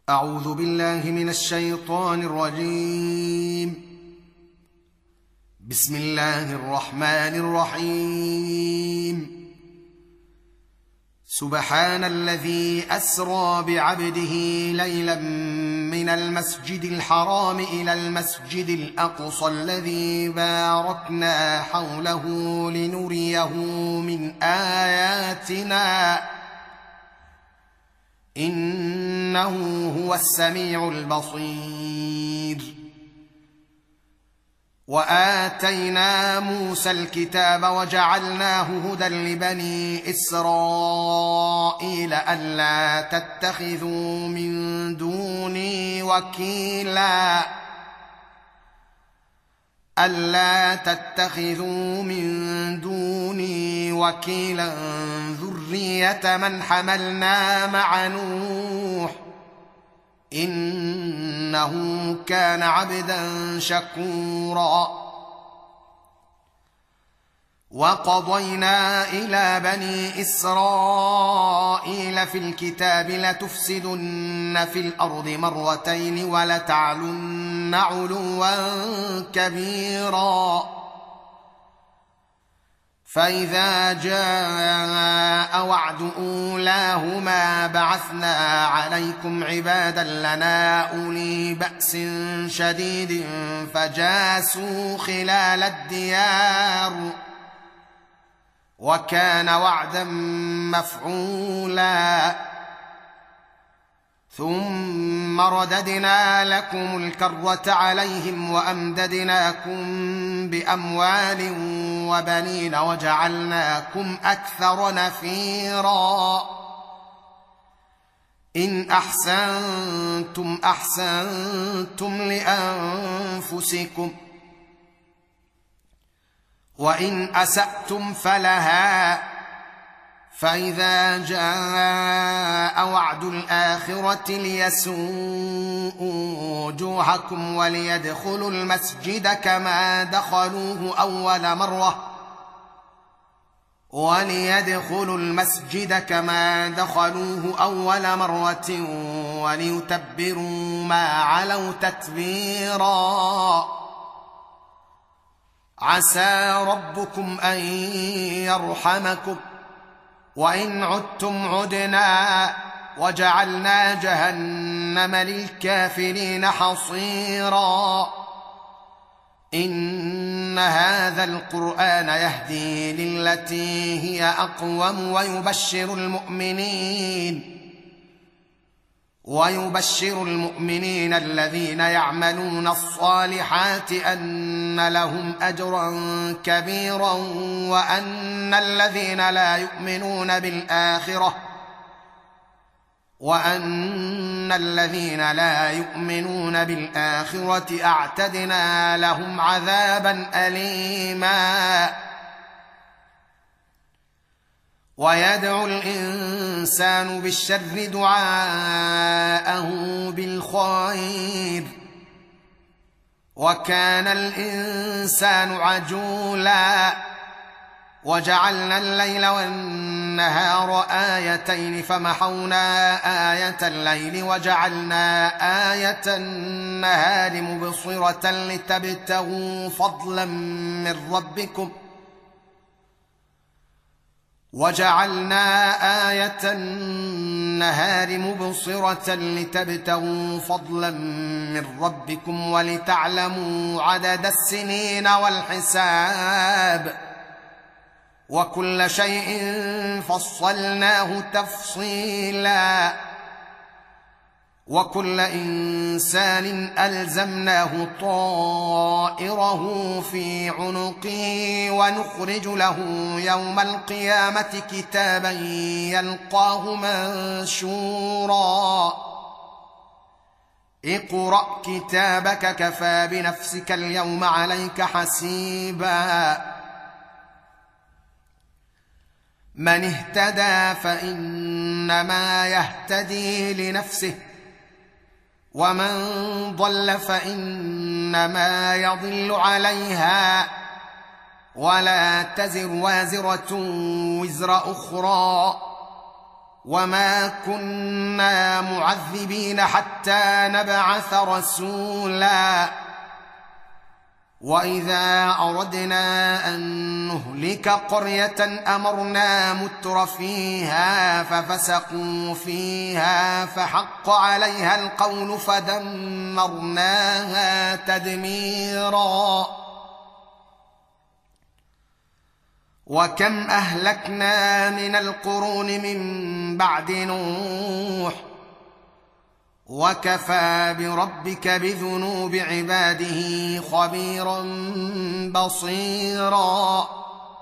أعوذ بالله من الشيطان الرجيم. بسم الله الرحمن الرحيم. سبحان الذي أسرى بعبده ليلا من المسجد الحرام إلى المسجد الأقصى الذي باركنا حوله لنريه من آياتنا إنه هو السميع البصير. وآتينا موسى الكتاب وجعلناه هدى لبني إسرائيل ألا تتخذوا من دوني وكيلا ذرية من حملنا مع نوح إنه كان عبدا شكورا. وقضينا إلى بني إسرائيل في الكتاب لتفسدن في الأرض مرتين ولتعلن علوا كبيرا. فإذا جاء وعد أولاهما بعثنا عليكم عبادا لنا أولي بأس شديد فجاسوا خلال الديار وكان وعدا مفعولا. ثم رددنا لكم الكرة عليهم وأمددناكم بأموال وبنين وجعلناكم أكثر نفيرا. إن أحسنتم أحسنتم لأنفسكم وإن أسأتم فلها. فإذا جاء وعد الآخرة ليسوءوا وجوهكم وليدخلوا المسجد كما دخلوه أول مرة وليتبروا ما علوا تتبيرا. عسى ربكم أن يرحمكم وإن عدتم عدنا وجعلنا جهنم للكافرين حصيرا. إن هذا القرآن يهدي للتي هي أقوم ويبشر المؤمنين الذين يعملون الصالحات أن لهم أجرا كبيرا وأن الذين لا يؤمنون بالآخرة أعتدنا لهم عذابا أليما. ويدعو الإنسان بالشر دعاءه بالخير وكان الإنسان عجولا. وجعلنا الليل والنهار آيتين فمحونا آية الليل وجعلنا آية النهار مبصرة لتبتغوا فضلا من ربكم ولتعلموا عدد السنين والحساب وكل شيء فصلناه تفصيلا. وكل إنسان ألزمناه طائره في عنقه ونخرج له يوم القيامة كتابا يلقاه منشورا. اقرأ كتابك كفى بنفسك اليوم عليك حسيبا. من اهتدى فإنما يهتدي لنفسه ومن ضل فإنما يضل عليها ولا تزر وازرة وزر أخرى وما كنا معذبين حتى نبعث رسولا واذا اردنا ان نهلك قريه امرنا متر فيها ففسقوا فيها فحق عليها القول فدمرناها تدميرا وكم اهلكنا من القرون من بعد نوح وكفى بربك بذنوب عباده خبيرا بصيرا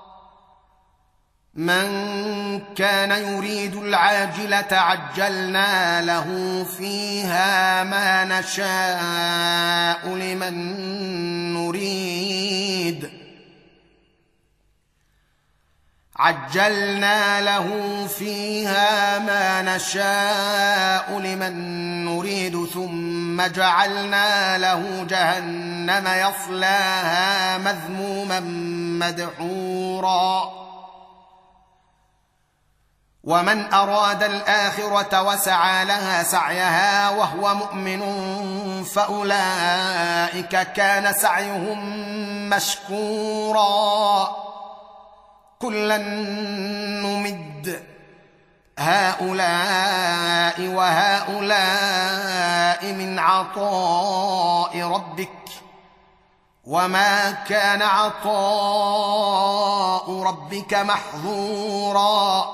من كان يريد العاجلة عجلنا له فيها ما نشاء لمن نريد عجلنا له فيها ما نشاء لمن نريد ثم جعلنا له جهنم يصلاها مذموما مدحورا ومن أراد الآخرة وسعى لها سعيها وهو مؤمن فأولئك كان سعيهم مشكورا كلا نمد هؤلاء وهؤلاء من عطاء ربك وما كان عطاء ربك محظورا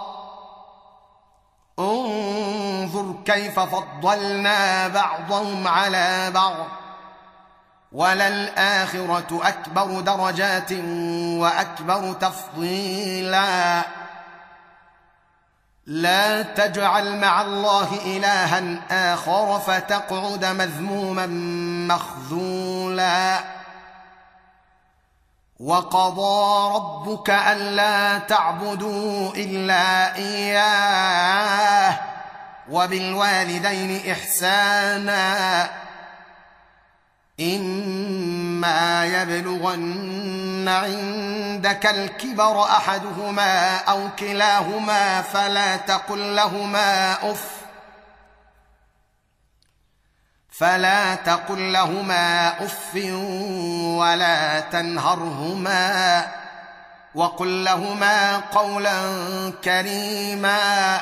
انظر كيف فضلنا بعضهم على بعض وللآخرة أكبر درجات وأكبر تفضيلا لا تجعل مع الله إلها آخر فتقعد مذموما مخذولا وقضى ربك ألا تعبدوا إلا إياه وبالوالدين إحسانا إما يبلغن عندك الكبر أحدهما أو كلاهما فلا تقل لهما أف ولا تنهرهما وقل لهما قولا كريما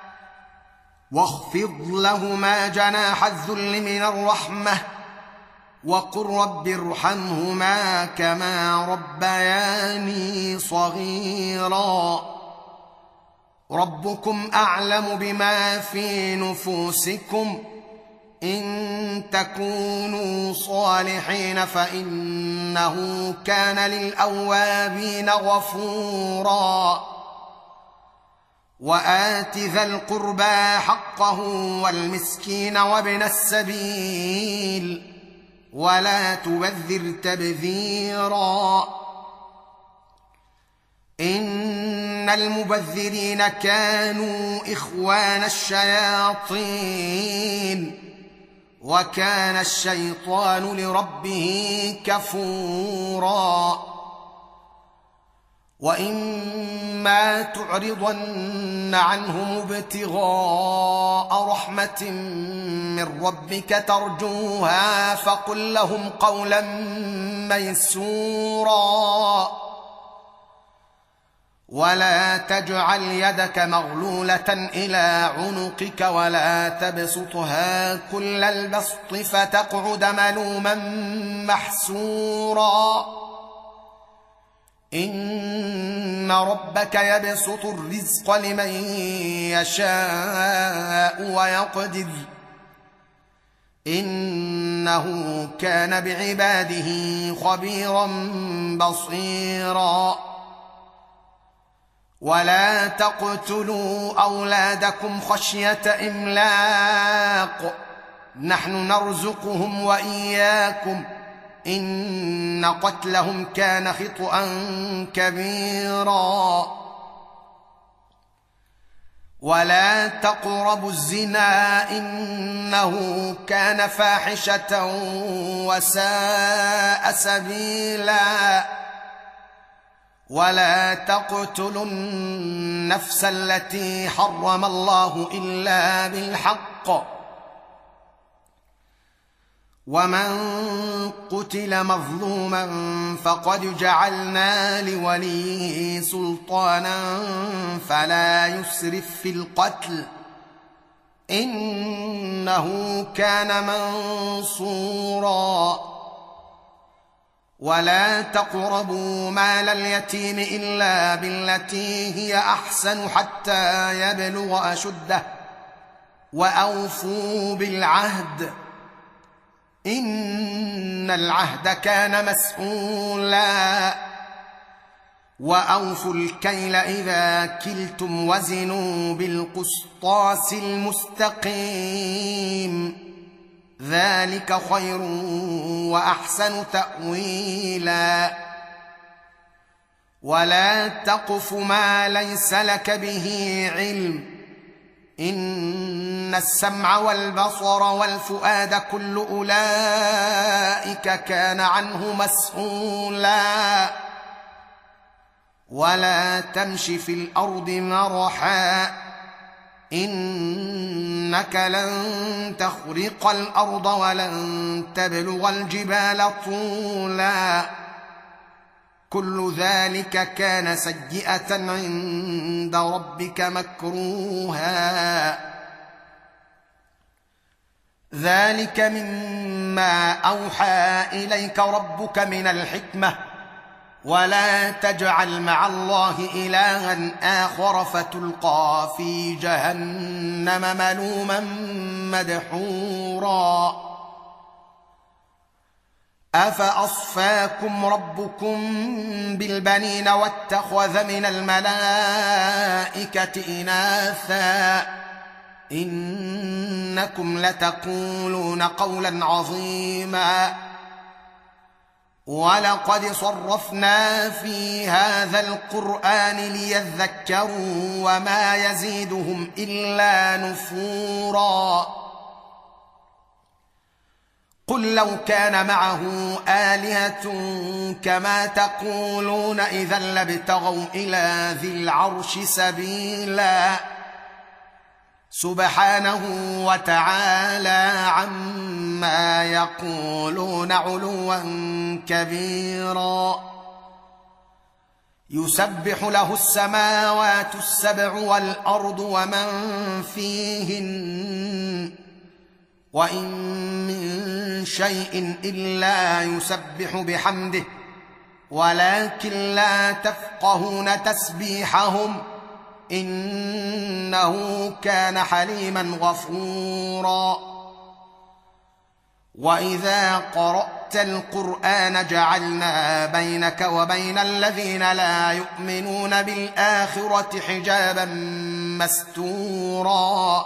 واخفض لهما جناح الذل من الرحمة وقل رب ارحمهما كما ربياني صغيرا ربكم أعلم بما في نفوسكم إن تكونوا صالحين فإنه كان للأوابين غفورا وآت ذا القربى حقه والمسكين وابن السبيل ولا تبذر تبذيرا إن المبذرين كانوا إخوان الشياطين وكان الشيطان لربه كفورا وإما تعرضن عنهم ابتغاء رحمة من ربك ترجوها فقل لهم قولا ميسورا ولا تجعل يدك مغلولة إلى عنقك ولا تبسطها كل البسط فتقعد ملوما محسورا إن ربك يبسط الرزق لمن يشاء ويقدر إنه كان بعباده خبيرا بصيرا ولا تقتلوا أولادكم خشية إملاق نحن نرزقهم وإياكم إن قتلهم كان خطأ كبيرا ولا تقربوا الزنا إنه كان فاحشة وساء سبيلا ولا تقتلوا النفس التي حرم الله الا بالحق ومن قتل مظلوما فقد جعلنا لوليه سلطانا فلا يسرف في القتل انه كان منصورا ولا تقربوا مال اليتيم الا بالتي هي احسن حتى يبلغ اشده واوفوا بالعهد ان العهد كان مسؤولا واوفوا الكيل اذا كلتم وزنوا بالقسطاس المستقيم ذلك خير واحسن تاويلا ولا تقف ما ليس لك به علم ان السمع والبصر والفؤاد كل اولئك كان عنه مسؤولا ولا تمش في الارض مرحا انك لن تخرق الارض ولن تبلغ الجبال طولا كل ذلك كان سيئة عند ربك مكروها ذلك مما اوحى اليك ربك من الحكمة ولا تجعل مع الله الها اخر فتلقى في جهنم ملوما مدحورا افاصفاكم ربكم بالبنين واتخذ من الملائكه اناثا انكم لتقولون قولا عظيما ولقد صرفنا في هذا القرآن ليذكروا وما يزيدهم إلا نفورا قل لو كان معه آلهة كما تقولون إذا لابتغوا إلى ذي العرش سبيلا سبحانه وتعالى عما يقولون علوا كبيرا يسبح له السماوات السبع والأرض ومن فيهن وإن من شيء إلا يسبح بحمده ولكن لا تفقهون تسبيحهم إنه كان حليما غفورا وإذا قرأت القرآن جعلنا بينك وبين الذين لا يؤمنون بالآخرة حجابا مستورا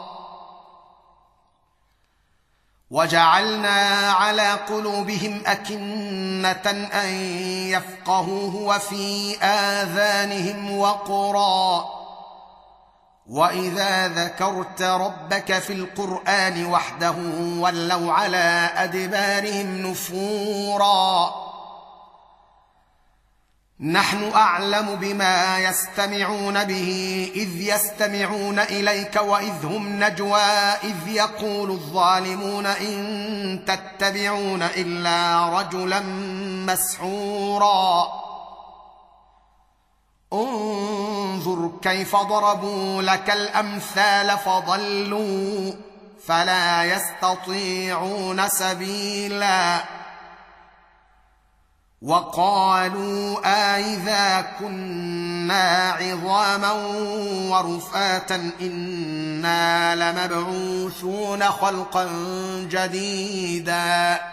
وجعلنا على قلوبهم أكنة أن يفقهوه وفي آذانهم وقرا وإذا ذكرت ربك في القرآن وحده ولوا على أدبارهم نفورا نحن أعلم بما يستمعون به إذ يستمعون إليك وإذ هم نجوى إذ يقول الظالمون إن تتبعون إلا رجلا مسحورا انظر كيف ضربوا لك الأمثال فضلوا فلا يستطيعون سبيلا وقالوا أإذا كنا عظاما ورفاتا إنا لمبعوثون خلقا جديدا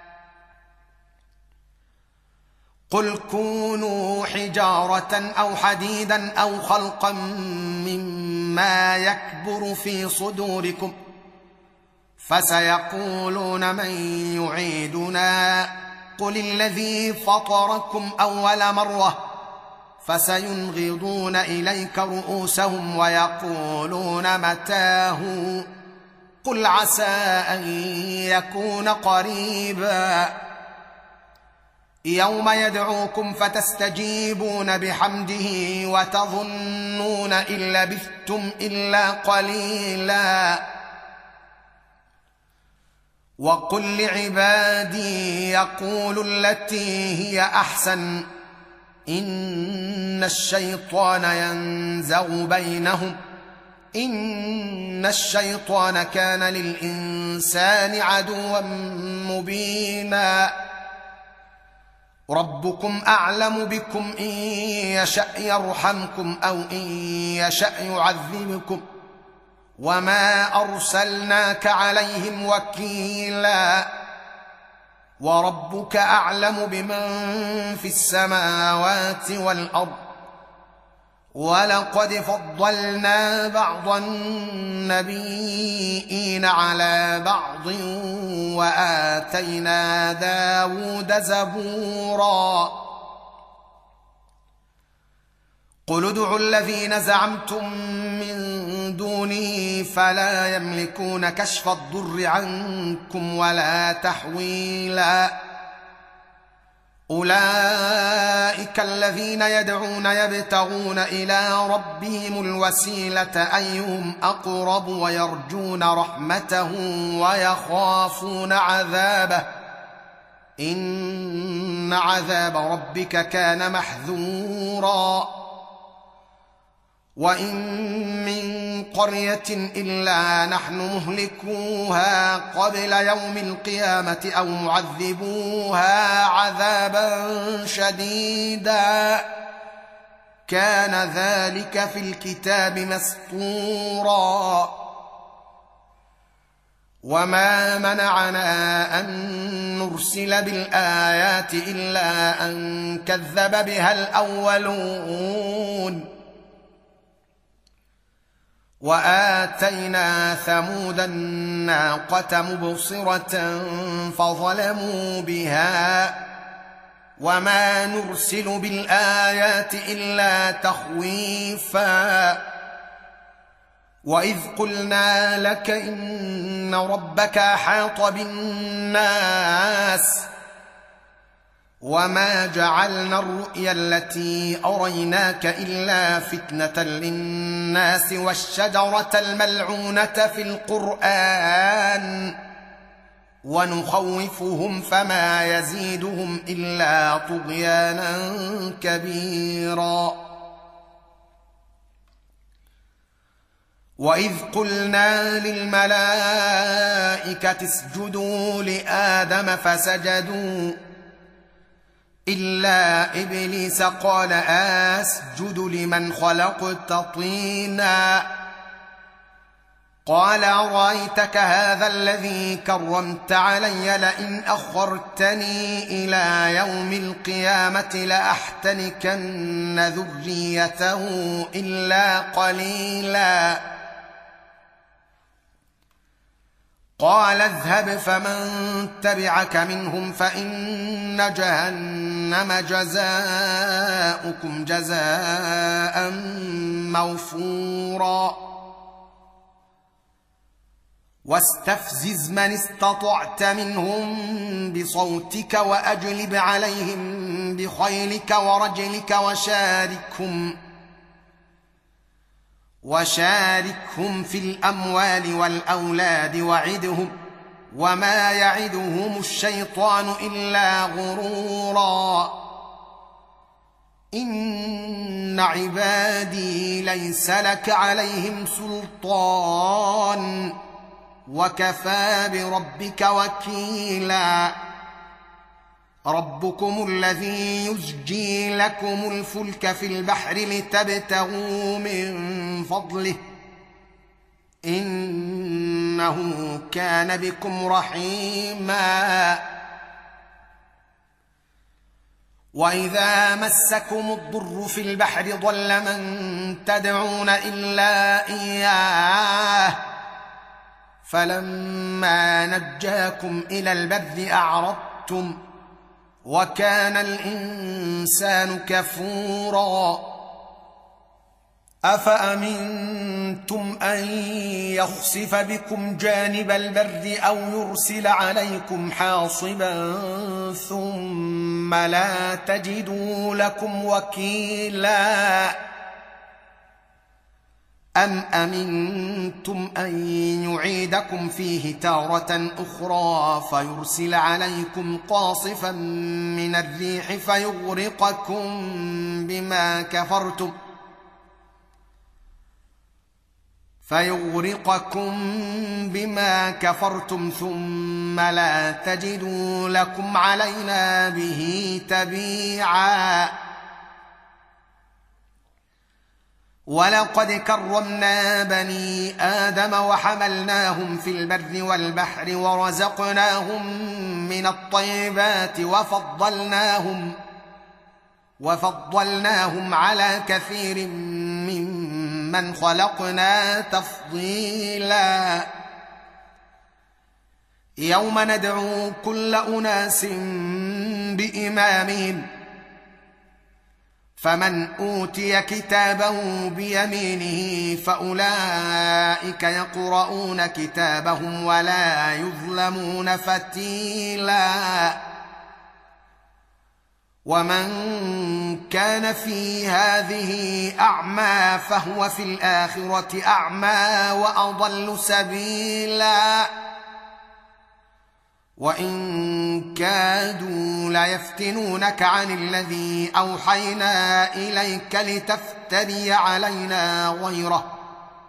قل كونوا حجارة أو حديدا أو خلقا مما يكبر في صدوركم فسيقولون من يعيدنا قل الذي فطركم أول مرة فسينغضون إليك رؤوسهم ويقولون متاه قل عسى أن يكون قريبا يوم يدعوكم فتستجيبون بحمده وتظنون إن لبثتم إلا قليلا. وقل لعبادي يقولوا التي هي أحسن إن الشيطان ينزغ بينهم إن الشيطان كان للإنسان عدوا مبينا. ربكم أعلم بكم إن يشأ يرحمكم أو إن يشأ يعذبكم وما أرسلناك عليهم وكيلا. وربك أعلم بمن في السماوات والأرض ولقد فضلنا بعض النبيين على بعض وآتينا داود زبورا. قل ادعوا الذين زعمتم من دونه فلا يملكون كشف الضر عنكم ولا تحويلا. أولئك الذين يدعون يبتغون إلى ربهم الوسيلة أيهم أقرب ويرجون رحمته ويخافون عذابه إن عذاب ربك كان محذورا. وإن من قرية إلا نحن مهلكوها قبل يوم القيامة أو معذبوها عذابا شديدا كان ذلك في الكتاب مسطورا. وما منعنا أن نرسل بالآيات إلا أن كذب بها الأولون. وآتينا ثمود الناقة مبصرة فظلموا بها وما نرسل بالآيات إلا تخويفا. وإذ قلنا لك إن ربك أحاط بالناس وما جعلنا الرؤيا التي أريناك إلا فتنة للناس والشجرة الملعونة في القرآن ونخوفهم فما يزيدهم إلا طغيانا كبيرا. وإذ قلنا للملائكة اسجدوا لآدم فسجدوا إلا إبليس قال أسجد لمن خلقت طينا قال أرأيتك هذا الذي كرمت علي لئن أخرتني إلى يوم القيامة لأحتنكن ذريته إلا قليلا. قال اذهب فمن تبعك منهم فإن جهنم جزاؤكم جزاء موفورا. واستفزز من استطعت منهم بصوتك وأجلب عليهم بخيلك ورجلك وشاركهم في الأموال والأولاد وعدهم وما يعدهم الشيطان إلا غرورا. إن عبادي ليس لك عليهم سلطان وكفى بربك وكيلا. ربكم الذي يزجي لكم الفلك في البحر لتبتغوا من فضله إنه كان بكم رحيما. وإذا مسكم الضر في البحر ضل من تدعون إلا إياه فلما نجاكم إلى البر أعرضتم وكان الإنسان كفورا. أفأمنتم أن يخسف بكم جانب البر أو يرسل عليكم حاصبا ثم لا تجدوا لكم وكيلا أم أمنتم أن يعيدكم فيه تارة أخرى فيرسل عليكم قاصفا من الريح فيغرقكم بما كفرتم ثم لا تجدوا لكم علينا به تبيعا ولقد كرمنا بني آدم وحملناهم في البر والبحر ورزقناهم من الطيبات وفضلناهم على كثير ممن خلقنا تفضيلا يوم ندعو كل أناس بإمامهم فمن أوتي كتابه بيمينه فأولئك يقرؤون كتابهم ولا يظلمون فتيلا ومن كان في هذه أعمى فهو في الآخرة أعمى وأضل سبيلا وإن كادوا ليفتنونك عن الذي أوحينا إليك لتفتري علينا غيره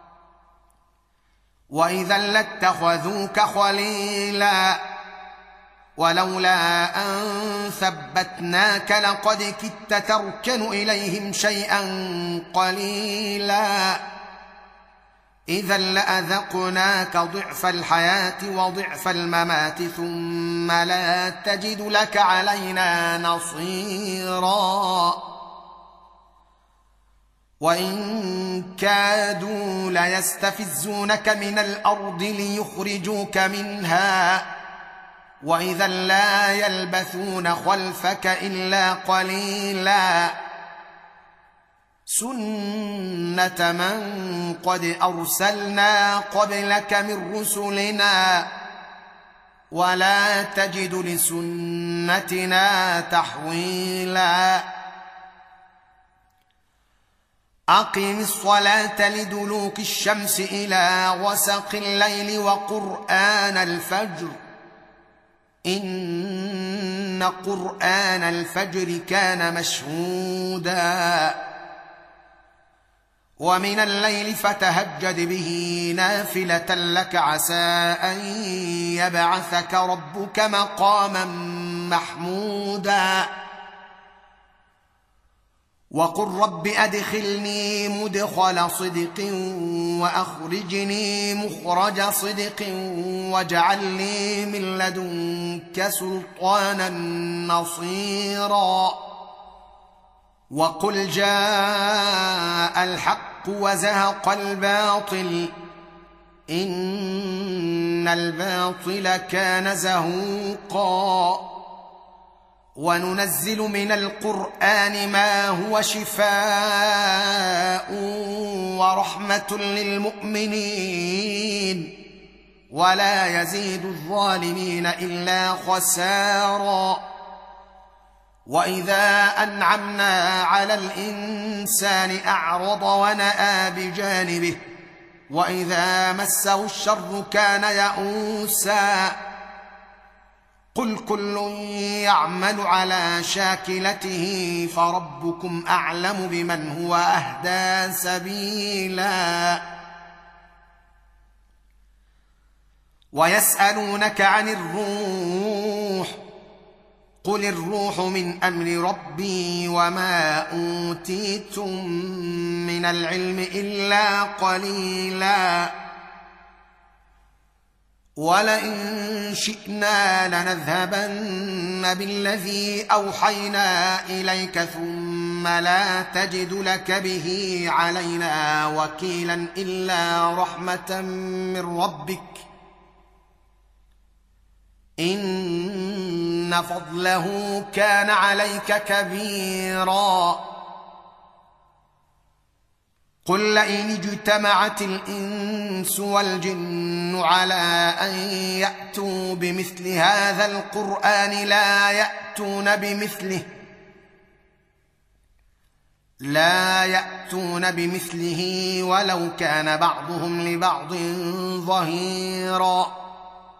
وإذا لاتخذوك خليلا ولولا أن ثبتناك لقد كدت تركن إليهم شيئا قليلا إذا لأذقناك ضعف الحياة وضعف الممات ثم لا تجد لك علينا نصيرا وإن كادوا ليستفزونك من الأرض ليخرجوك منها وإذا لا يلبثون خلفك إلا قليلا سنة من قد أرسلنا قبلك من رسلنا ولا تجد لسنتنا تحويلا أقم الصلاة لدلوك الشمس إلى غسق الليل وقرآن الفجر إن قرآن الفجر كان مشهودا ومن الليل فتهجد به نافلة لك عسى أن يبعثك ربك مقاما محمودا وقل رب أدخلني مدخل صدق وأخرجني مخرج صدق واجعل لي من لدنك سلطانا نصيرا وقل جاء الحق وزهق الباطل إن الباطل كان زهوقا وننزل من القرآن ما هو شفاء ورحمة للمؤمنين ولا يزيد الظالمين إلا خسارا وإذا أنعمنا على الإنسان أعرض ونأى بجانبه وإذا مسه الشر كان يئوسا قل كل يعمل على شاكلته فربكم أعلم بمن هو أهدى سبيلا ويسألونك عن الروح قل الروح من أمر ربي وما أوتيتم من العلم إلا قليلا ولئن شئنا لنذهبن بالذي أوحينا إليك ثم لا تجد لك به علينا وكيلا إلا رحمة من ربك إن فضله كان عليك كبيرا قل لئن اجتمعت الإنس والجن على أن يأتوا بمثل هذا القرآن لا يأتون بمثله ولو كان بعضهم لبعض ظهيرا.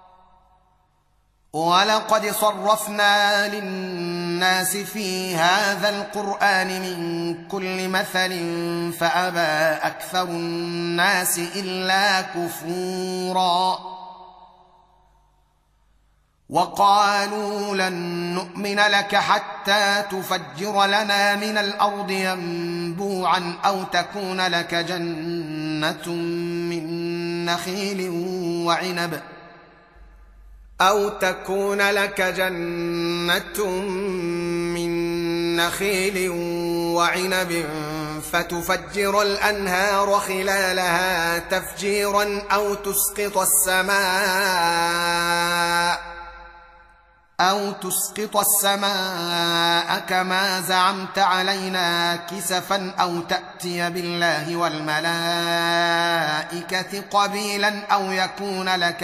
ولقد صرفنا للناس في هذا القرآن من كل مثل فأبى أكثر الناس إلا كفورا. وقالوا لن نؤمن لك حتى تفجر لنا من الأرض ينبوعا أو تكون لك جنة من نخيل وعنب فتفجر الأنهار خلالها تفجيرا أو تسقط السماء كما زعمت علينا كسفا أو تأتي بالله والملائكة قبيلا أو يكون لك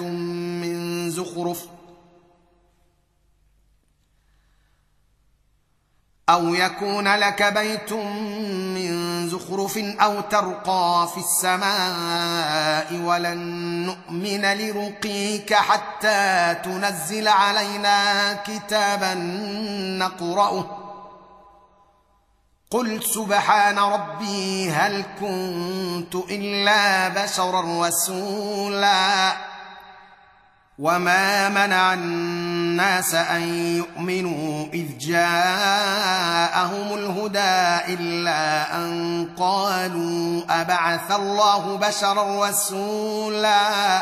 بيت من زخرف أو ترقى في السماء ولن نؤمن لرقيك حتى تنزل علينا كتابا نقرأه قل سبحان ربي هل كنت إلا بشرا رسولا. وما منع الناس أن يؤمنوا إذ جاءهم الهدى إلا أن قالوا أبعث الله بشرا رسولا.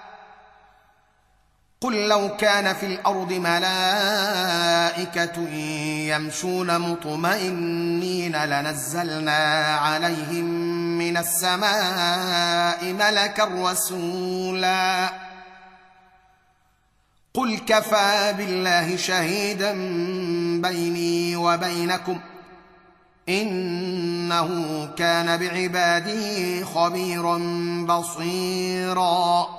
قل لو كان في الأرض ملائكة يمشون مطمئنين لنزلنا عليهم من السماء ملكا رسولا. قل كفى بالله شهيدا بيني وبينكم إنه كان بعباده خبيرا بصيرا.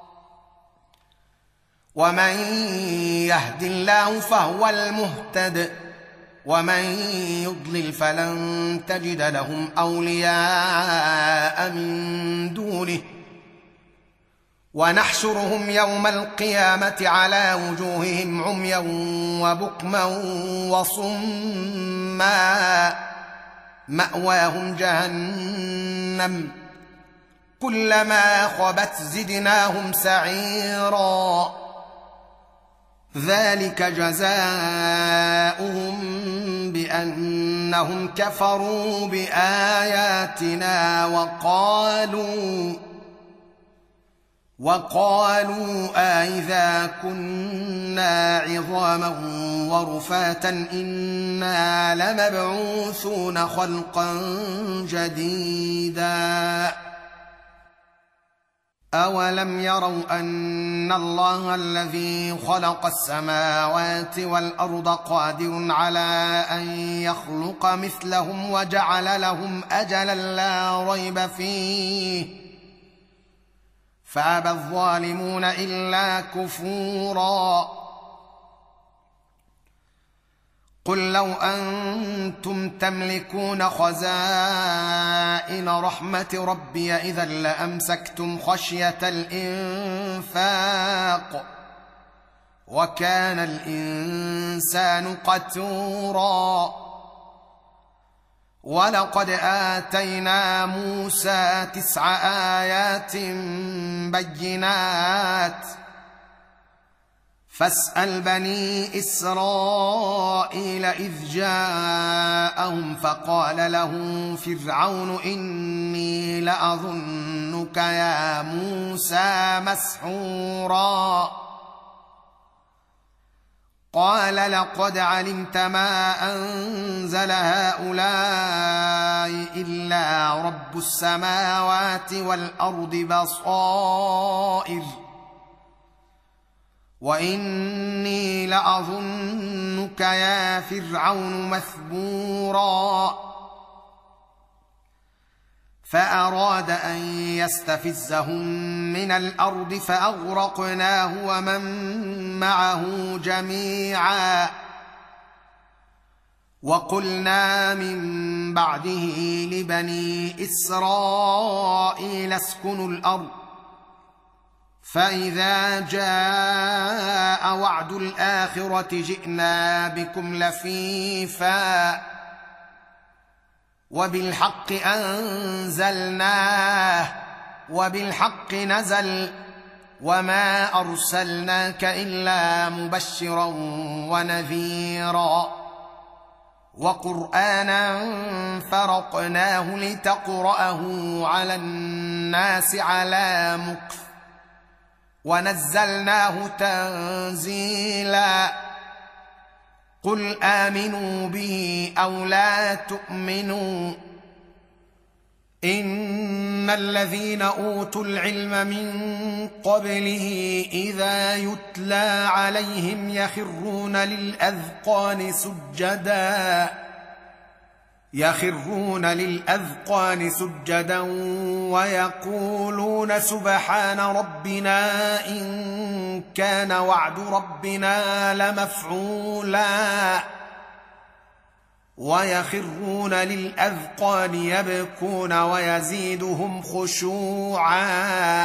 ومن يهد الله فهو المهتد ومن يضلل فلن تجد لهم أولياء من دونه. ونحشرهم يوم القيامة على وجوههم عميا وبكما وصما مأواهم جهنم كلما خبت زدناهم سعيرا. ذلك جزاؤهم بأنهم كفروا بآياتنا وقالوا أئذا كنا عظاما ورفاتا إنا لمبعوثون خلقا جديدا. أولم يروا أن الله الذي خلق السماوات والأرض قادر على أن يخلق مثلهم وجعل لهم أجلا لا ريب فيه فأبى الظالمون إلا كفورا. قل لو أنتم تملكون خزائن رحمة ربي إذا لأمسكتم خشية الإنفاق وكان الإنسان قتورا. ولقد آتينا موسى 9 آيات بينات فاسأل بني إسرائيل إذ جاءهم فقال له فرعون إني لأظنك يا موسى مسحورا. قال لقد علمت ما أنزل هؤلاء إلا رب السماوات والأرض بصائر وإني لأظنك يا فرعون مثبورا. فأراد أن يستفزهم من الأرض فأغرقناه ومن معه جميعا. وقلنا من بعده لبني إسرائيل اسكنوا الأرض فإذا جاء وعد الآخرة جئنا بكم لفيفا وبالحق أنزلناه وبالحق نزل وما أرسلناك إلا مبشرا ونذيرا وقرآنا فرقناه لتقرأه على الناس على مكث ونزلناه تنزيلا. قل آمنوا به أو لا تؤمنوا إن الذين أوتوا العلم من قبله إذا يتلى عليهم يخرون للأذقان سجدا ويقولون سبحان ربنا إن كان وعد ربنا لمفعولا ويخرون للأذقان يبكون ويزيدهم خشوعا.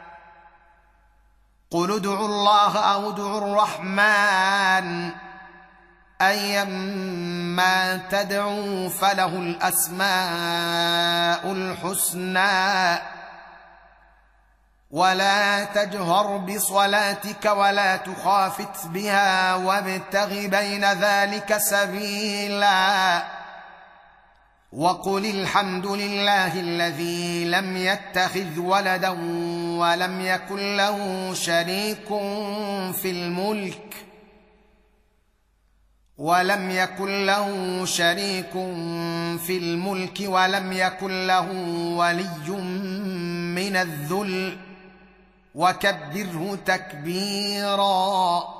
قل ادعوا الله أو ادعوا الرحمن أيما تدعوا فله الأسماء الحسنى ولا تجهر بصلاتك ولا تخافت بها وابتغ بين ذلك سبيلا. وقل الحمد لله الذي لم يتخذ ولدا ولم يكن له شريك في الملك ولم يكن له ولي من الذل وكبره تكبيرا.